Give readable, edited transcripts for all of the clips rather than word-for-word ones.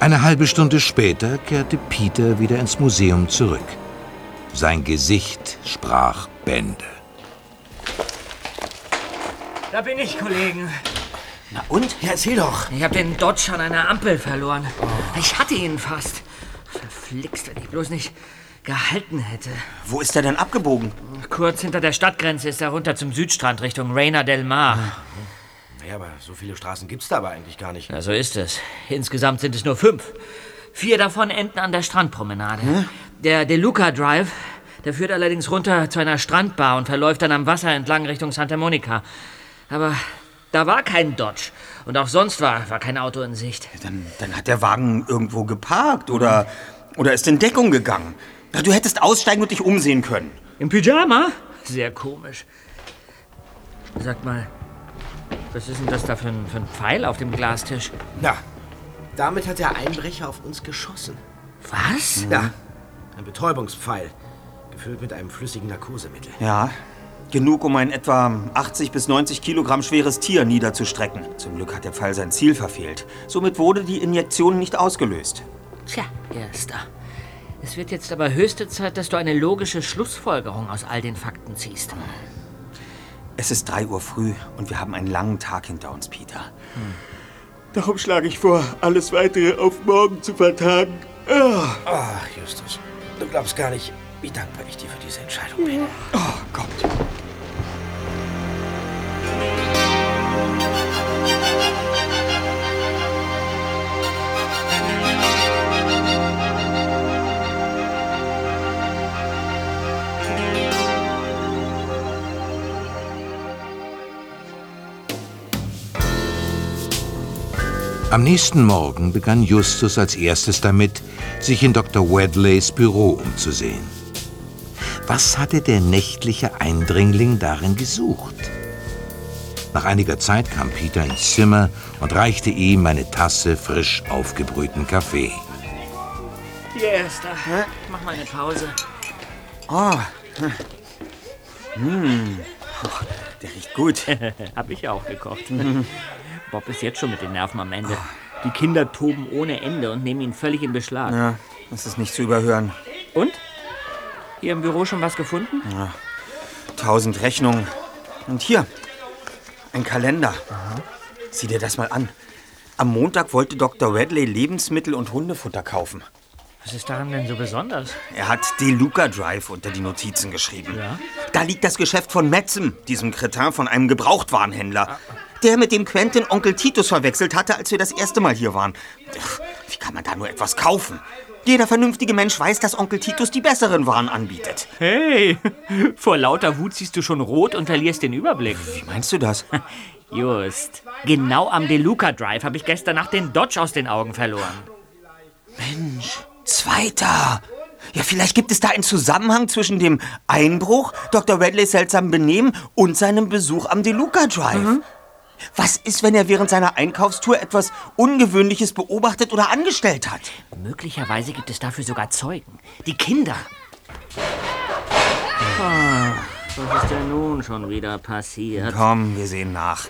Eine halbe Stunde später kehrte Peter wieder ins Museum zurück. Sein Gesicht sprach Bände. Da bin ich, Kollegen. Na und? Ja, erzähl doch. Ich habe den Dodge an einer Ampel verloren. Ich hatte ihn fast. Verflixt, wenn ich bloß nicht gehalten hätte. Wo ist er denn abgebogen? Kurz hinter der Stadtgrenze ist er runter zum Südstrand Richtung Reina del Mar. Ja, aber so viele Straßen gibt's da aber eigentlich gar nicht. Ja, so ist es. Insgesamt sind es nur 5. 4 davon enden an der Strandpromenade. Der De Luca Drive, der führt allerdings runter zu einer Strandbar und verläuft dann am Wasser entlang Richtung Santa Monica. Aber da war kein Dodge. Und auch sonst war kein Auto in Sicht. Dann hat der Wagen irgendwo geparkt oder ist in Deckung gegangen. Du hättest aussteigen und dich umsehen können. Im Pyjama? Sehr komisch. Sag mal, was ist denn das da für ein Pfeil auf dem Glastisch? Na, damit hat der Einbrecher auf uns geschossen. Was? Ja, ein Betäubungspfeil, gefüllt mit einem flüssigen Narkosemittel. Ja, genug, um ein etwa 80 bis 90 Kilogramm schweres Tier niederzustrecken. Zum Glück hat der Pfeil sein Ziel verfehlt. Somit wurde die Injektion nicht ausgelöst. Tja, Erster. Es wird jetzt aber höchste Zeit, dass du eine logische Schlussfolgerung aus all den Fakten ziehst. Es ist 3 Uhr früh und wir haben einen langen Tag hinter uns, Peter. Darum schlage ich vor, alles Weitere auf morgen zu vertagen. Ach, Justus, du glaubst gar nicht, wie dankbar ich dir für diese Entscheidung bin. Oh Gott. Am nächsten Morgen begann Justus als erstes damit, sich in Dr. Wedleys Büro umzusehen. Was hatte der nächtliche Eindringling darin gesucht? Nach einiger Zeit kam Peter ins Zimmer und reichte ihm eine Tasse frisch aufgebrühten Kaffee. Hier, Erster. Mach mal eine Pause. Der riecht gut. Hab ich ja auch gekocht. Bob ist jetzt schon mit den Nerven am Ende. Die Kinder toben ohne Ende und nehmen ihn völlig in Beschlag. Ja, das ist nicht zu überhören. Und? Hier im Büro schon was gefunden? 1000 Rechnungen. Und hier, ein Kalender. Sieh dir das mal an. Am Montag wollte Dr. Wedley Lebensmittel und Hundefutter kaufen. Was ist daran denn so besonders? Er hat De Luca Drive unter die Notizen geschrieben. Ja? Da liegt das Geschäft von Metzem, diesem Kretin von einem Gebrauchtwarenhändler. Der mit dem Quentin Onkel Titus verwechselt hatte, als wir das erste Mal hier waren. Wie kann man da nur etwas kaufen? Jeder vernünftige Mensch weiß, dass Onkel Titus die besseren Waren anbietet. Hey, vor lauter Wut siehst du schon rot und verlierst den Überblick. Wie meinst du das? Just, genau am De Luca Drive habe ich gestern Nacht den Dodge aus den Augen verloren. Mensch, Zweiter. Ja, vielleicht gibt es da einen Zusammenhang zwischen dem Einbruch, Dr. Wedleys seltsamem Benehmen und seinem Besuch am De Luca Drive. Was ist, wenn er während seiner Einkaufstour etwas Ungewöhnliches beobachtet oder angestellt hat? Möglicherweise gibt es dafür sogar Zeugen. Die Kinder. Was ist denn nun schon wieder passiert? Komm, wir sehen nach.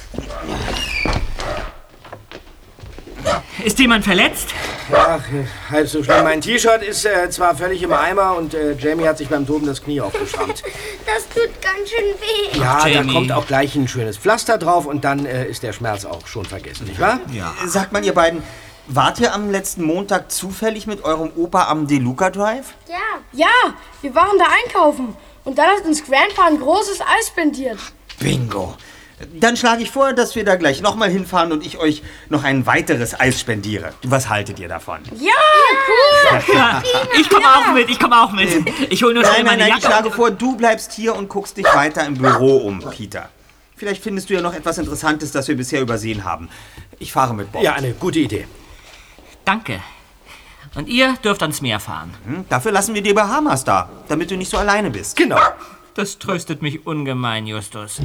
Ist jemand verletzt? Ach, halb so schlimm. Mein T-Shirt ist zwar völlig im Eimer und Jamie hat sich beim Toben das Knie aufgeschrammt. Das tut ganz schön weh. Ja, da Jamie. kommt auch gleich ein schönes Pflaster drauf und dann ist der Schmerz auch schon vergessen, nicht wahr? Ja. Sagt mal, ihr beiden, wart ihr am letzten Montag zufällig mit eurem Opa am De Luca Drive? Ja. Ja, wir waren da einkaufen. Und dann hat uns Grandpa ein großes Eis spendiert. Bingo. Dann schlage ich vor, dass wir da gleich nochmal hinfahren und ich euch noch ein weiteres Eis spendiere. Was haltet ihr davon? Ja, cool. Ich komme auch mit. Ich hole nur schnell meine Ich Jacke. schlage vor, du bleibst hier und guckst dich weiter im Büro um, Peter. Vielleicht findest du ja noch etwas Interessantes, das wir bisher übersehen haben. Ich fahre mit Bob. Ja, eine gute Idee. Danke. Und ihr dürft ans Meer fahren. Dafür lassen wir die Bahamas da, damit du nicht so alleine bist. Genau. Das tröstet mich ungemein, Justus.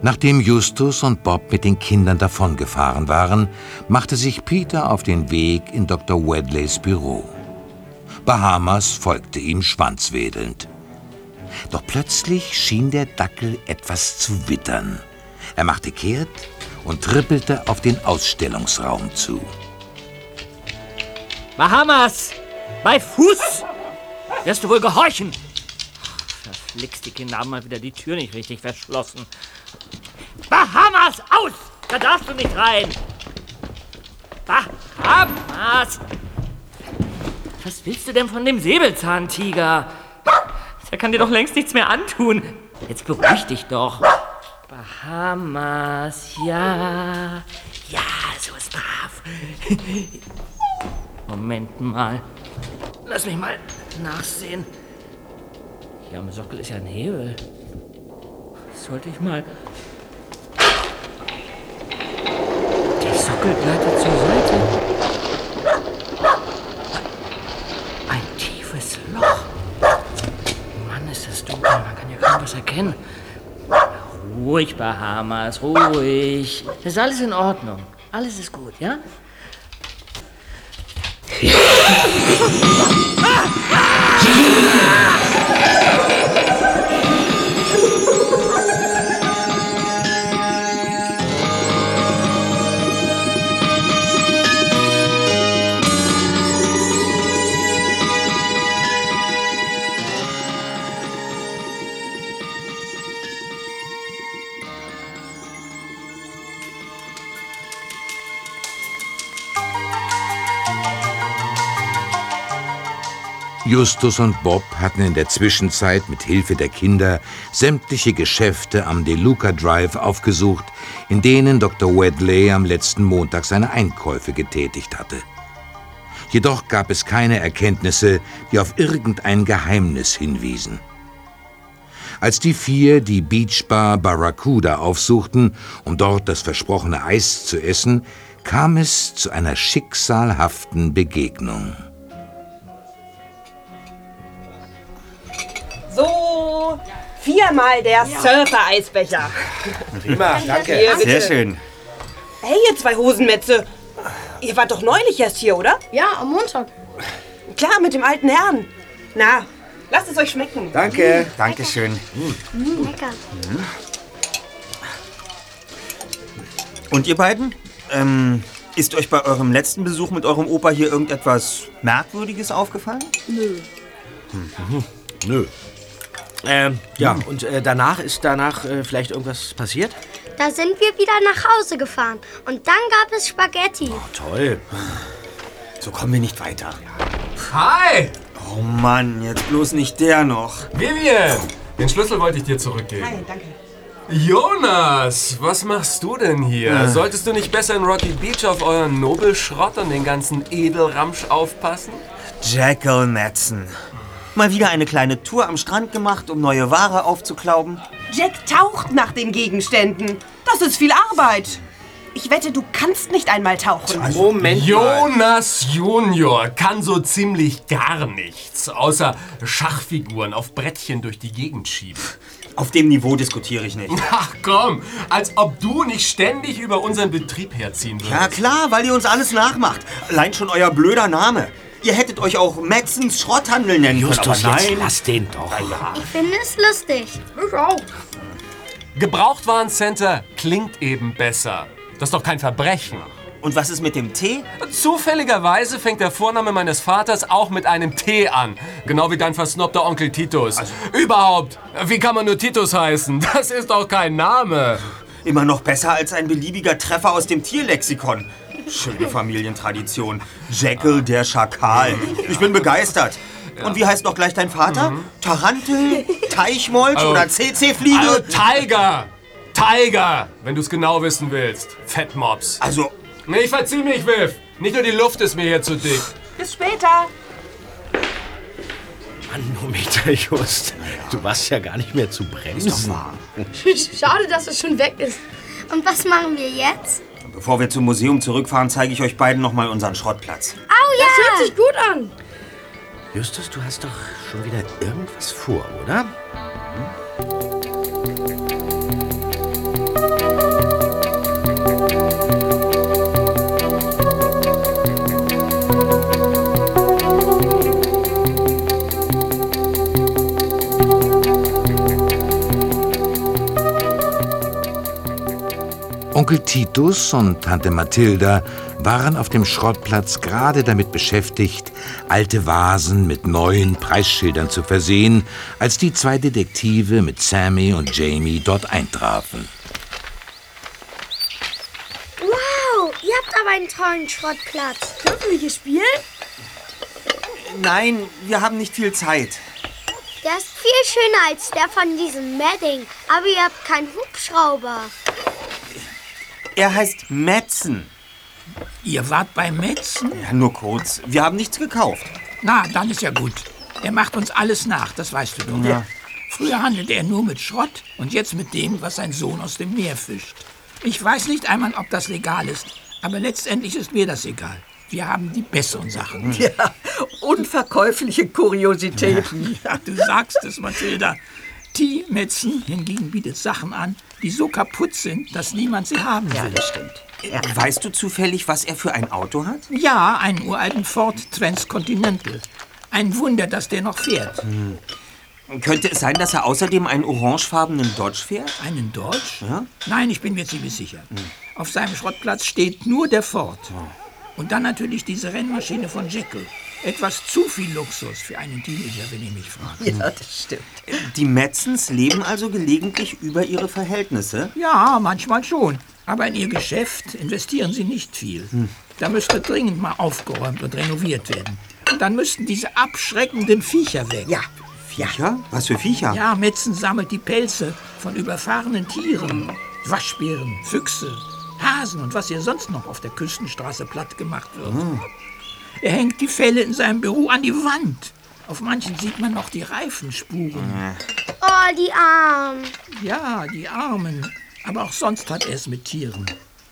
Nachdem Justus und Bob mit den Kindern davongefahren waren, machte sich Peter auf den Weg in Dr. Wedleys Büro. Bahamas folgte ihm schwanzwedelnd. Doch plötzlich schien der Dackel etwas zu wittern. Er machte kehrt und trippelte auf den Ausstellungsraum zu. Bahamas! Bei Fuß! Wirst du wohl gehorchen? Verflixt, die Kinder haben mal wieder die Tür nicht richtig verschlossen. Bahamas, aus! Da darfst du nicht rein! Bahamas! Was willst du denn von dem Säbelzahntiger? Der kann dir doch längst nichts mehr antun. Jetzt beruhig dich doch. Bahamas, ja. Ja, so ist brav. Moment mal. Lass mich mal nachsehen. Hier am Sockel ist ja ein Hebel. Sollte ich mal... Der Sockel gleitet zur Seite. Ein tiefes Loch. Mann, ist das dunkel. Man kann ja kaum was erkennen. Ruhig, Bahamas, ruhig. Das ist alles in Ordnung. Alles ist gut, ja? Justus und Bob hatten in der Zwischenzeit mit Hilfe der Kinder sämtliche Geschäfte am DeLuca Drive aufgesucht, in denen Dr. Wedley am letzten Montag seine Einkäufe getätigt hatte. Jedoch gab es keine Erkenntnisse, die auf irgendein Geheimnis hinwiesen. Als die vier die Beachbar Barracuda aufsuchten, um dort das versprochene Eis zu essen, kam es zu einer schicksalhaften Begegnung. So, 4-mal der Surfer-Eisbecher. Prima, danke. Hier, bitte. Sehr schön. Hey, ihr zwei Hosenmetze. Ihr wart doch neulich erst hier, oder? Ja, am Montag. Klar, mit dem alten Herrn. Na, lasst es euch schmecken. Danke. Dankeschön. Lecker. Und ihr beiden? Ist euch bei eurem letzten Besuch mit eurem Opa hier irgendetwas Merkwürdiges aufgefallen? Nö. Ja, und danach ist vielleicht irgendwas passiert? Da sind wir wieder nach Hause gefahren und dann gab es Spaghetti. Toll. So kommen wir nicht weiter. Hi! Oh Mann, jetzt bloß nicht der noch. Vivian! Den Schlüssel wollte ich dir zurückgeben. Hi, danke. Jonas, was machst du denn hier? Solltest du nicht besser in Rocky Beach auf euren Nobelschrott und den ganzen Edelramsch aufpassen? Jekyll Madsen. Mal wieder eine kleine Tour am Strand gemacht, um neue Ware aufzuklauben. Jack taucht nach den Gegenständen. Das ist viel Arbeit. Ich wette, du kannst nicht einmal tauchen. Moment mal. Jonas Junior kann so ziemlich gar nichts, außer Schachfiguren auf Brettchen durch die Gegend schieben. Auf dem Niveau diskutiere ich nicht. Ach komm, als ob du nicht ständig über unseren Betrieb herziehen würdest. Ja klar, weil ihr uns alles nachmacht. Allein schon euer blöder Name. Ihr hättet euch auch Madsens Schrotthandel nennen können, aber nein. lass den doch. Ich finde es lustig. Ich auch. Gebrauchtwarencenter klingt eben besser. Das ist doch kein Verbrechen. Und was ist mit dem Tee? Zufälligerweise fängt der Vorname meines Vaters auch mit einem T an. Genau wie dein versnobter Onkel Titus. Überhaupt, wie kann man nur Titus heißen? Das ist doch kein Name. Immer noch besser als ein beliebiger Treffer aus dem Tierlexikon. Schöne Familientradition. Jekyll der Schakal. Ich bin begeistert. Und wie heißt noch gleich dein Vater? Tarantel, Teichmolch oder CC-Fliege? Also Tiger! Tiger, wenn du es genau wissen willst. Fettmops. Also, Nee, ich verzieh mich, Viv. Nicht nur die Luft ist mir hier zu dick. Bis später. Manometer, Just. Du warst ja gar nicht mehr zu bremsen. ist doch wahr. Schade, dass es schon weg ist. Und was machen wir jetzt? Bevor wir zum Museum zurückfahren, zeige ich euch beiden noch mal unseren Schrottplatz. Au ja! Das hört sich gut an. Justus, du hast doch schon wieder irgendwas vor, oder? Onkel Titus und Tante Mathilda waren auf dem Schrottplatz gerade damit beschäftigt, alte Vasen mit neuen Preisschildern zu versehen, als die zwei Detektive mit Sammy und Jamie dort eintrafen. Wow, ihr habt aber einen tollen Schrottplatz. Dürfen wir hier spielen? Nein, wir haben nicht viel Zeit. Der ist viel schöner als der von diesem Madding. Aber ihr habt keinen Hubschrauber. Er heißt Madsen. Ihr wart bei Madsen? Ja, nur kurz. Wir haben nichts gekauft. Na, dann ist ja gut. Er macht uns alles nach, das weißt du doch. Ja. Früher handelte er nur mit Schrott und jetzt mit dem, was sein Sohn aus dem Meer fischt. Ich weiß nicht einmal, ob das legal ist, aber letztendlich ist mir das egal. Wir haben die besseren Sachen. Ja, unverkäufliche Kuriositäten. Ja, du sagst es, Mathilda. T. Madsen hingegen bietet Sachen an, die so kaputt sind, dass niemand sie haben will. Ja, das stimmt. Ja. Weißt du zufällig, was er für ein Auto hat? Ja, einen uralten Ford Transcontinental. Ein Wunder, dass der noch fährt. Könnte es sein, dass er außerdem einen orangefarbenen Dodge fährt? Einen Dodge? Ja? Nein, ich bin mir ziemlich sicher. Auf seinem Schrottplatz steht nur der Ford. Und dann natürlich diese Rennmaschine von Jekyll. Etwas zu viel Luxus für einen Teenager, wenn ihr mich fragt. Ja, das stimmt. Die Madsens leben also gelegentlich über ihre Verhältnisse? Ja, manchmal schon. Aber in ihr Geschäft investieren sie nicht viel. Da müsste dringend mal aufgeräumt und renoviert werden. Und dann müssten diese abschreckenden Viecher weg. Ja. Viecher? Was für Viecher? Ja, Madsen sammelt die Pelze von überfahrenen Tieren. Waschbären, Füchse, Hasen und was hier sonst noch auf der Küstenstraße platt gemacht wird. Er hängt die Felle in seinem Büro an die Wand. Auf manchen sieht man noch die Reifenspuren. Oh, die Armen. Ja, die Armen. Aber auch sonst hat er es mit Tieren.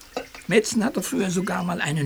Madsen hatte früher sogar mal einen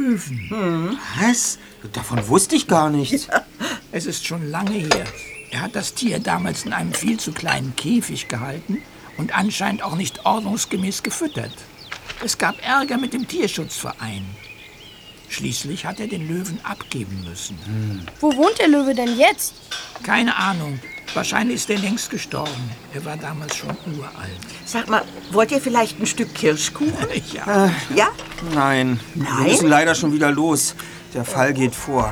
Löwen. Was? Davon wusste ich gar nichts. Ja. Es ist schon lange her. Er hat das Tier damals in einem viel zu kleinen Käfig gehalten und anscheinend auch nicht ordnungsgemäß gefüttert. Es gab Ärger mit dem Tierschutzverein. Schließlich hat er den Löwen abgeben müssen. Wo wohnt der Löwe denn jetzt? Keine Ahnung. Wahrscheinlich ist er längst gestorben. Er war damals schon uralt. Sag mal, wollt ihr vielleicht ein Stück Kirschkuchen? Ja. Ja? Nein, wir Nein? müssen leider schon wieder los. Der Fall geht vor.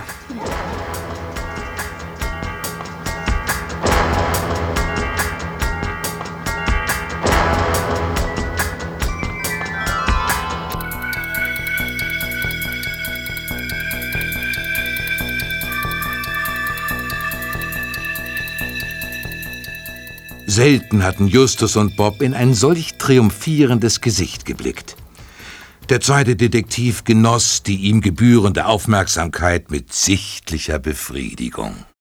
Selten hatten Justus und Bob in ein solch triumphierendes Gesicht geblickt. Der zweite Detektiv genoss die ihm gebührende Aufmerksamkeit mit sichtlicher Befriedigung.